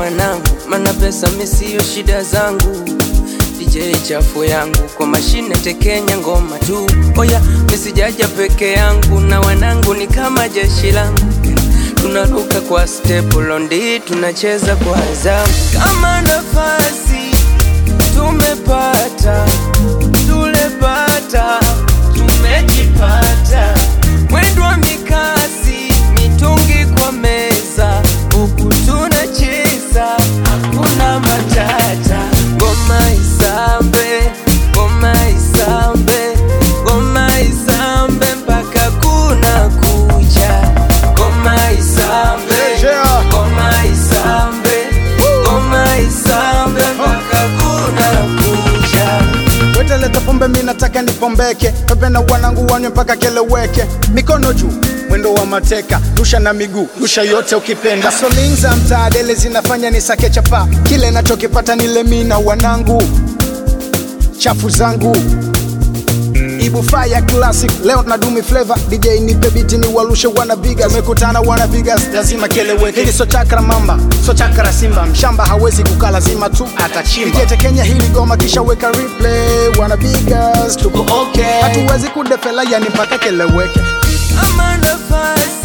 wanangu, mana pesa misio shida zangu. DJ chafu yangu, kwa mashine tekenya ngoma tu. Oya, misijaja peke yangu, na wanangu ni kama jeshi langu. Tunaruka kwa step londi, tunacheza kwa azamu. Kama nafasi tumepata, tulepata, tumejipata. Mwendo wa mikasi, mitungi kwa meza, huku tunacheza, hakuna matata. Ngoma isambe, ngoma isambe, ngoma isambe mpaka kuna kucha. Ngoma isambe, ngoma isambe, ngoma isambe mpaka kuna kucha. Wete leta pombe mi nataka nipombeke, pepe na wanangu wanywe mpaka keleweke. Mikono juu, mwendo wa mateka, rusha na miguu, rusha yote ukipenda. Solinza mtaadele zinafanya ni sake chapa, kile nachokipata nile mi na wanangu, chafu zangu. Ibu Fire Classic, leo na Dumi Flavor. DJ nipe beat ni walushe wana bigas. Tumekutana wana bigas, lazima keleweke. Hili so chakra mamba, so chakra simba. Mshamba hawezi kukaa, lazima tu atachimba. DJ Kenya hili goma kisha weka replay. Wana bigas, tuko okay. Hatuwezi kudefela yani mpaka keleweke. Ama nafasi